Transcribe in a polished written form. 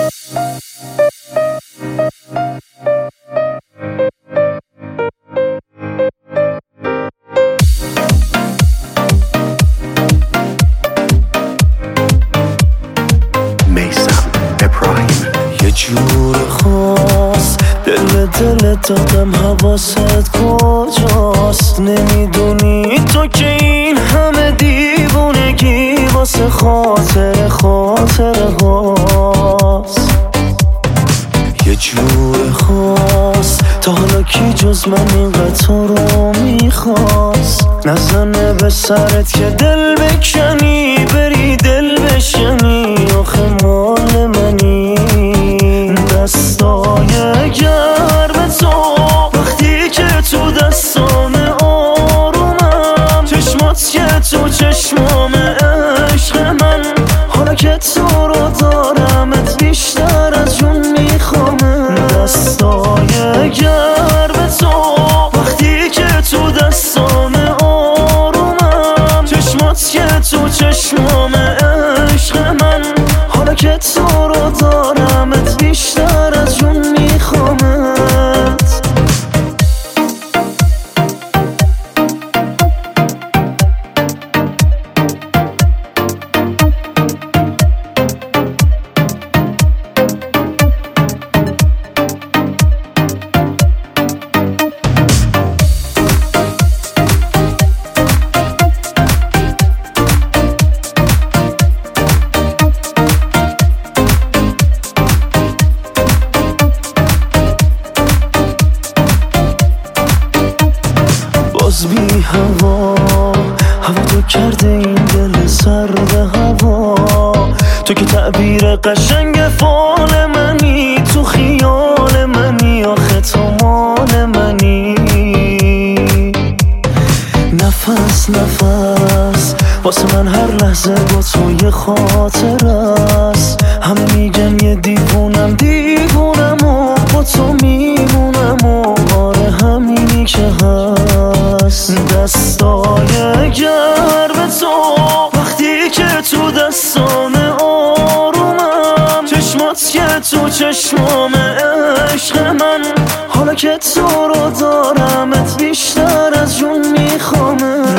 یه جور خاص دل دادم، حواست کجاست؟ نمیدونی تو که این همه دیوونگی واسه خاطر هاست. یه جور خاص تا حالا کی جز من اینقدر تو رو میخواست؟ نزنه به سرت که دل بکنی، بری دل بشنی، آخه مال منی. دستای گرم تو وقتی که تو دستام آرومم، چشمات که تو چشمام عشق من، حالا که تو رو دارمت بیشتر از جون میخوامه. دستای گرم تو وقتی که تو دستام آرومم، چشمات که تو چشمام عشق من، حالا که تو رو دارمت بیشتر از جون میخوامت. باز بی هوا تو کرده این دل سرد هوا. تو که تعبیر قشنگ فال منی، تو خیال منی، آخه تو مال منی. نفس واسه من هر لحظه با تو یه خاطر است. همه میگن یه دیوونم و با تو میمونم و آره همینی که هست. دستای گرم تو وقتی که تو دستام آرومم، چشمات که تو چشمام عشق من، حالا که تو رو دارمت بیشتر از جون میخوامه.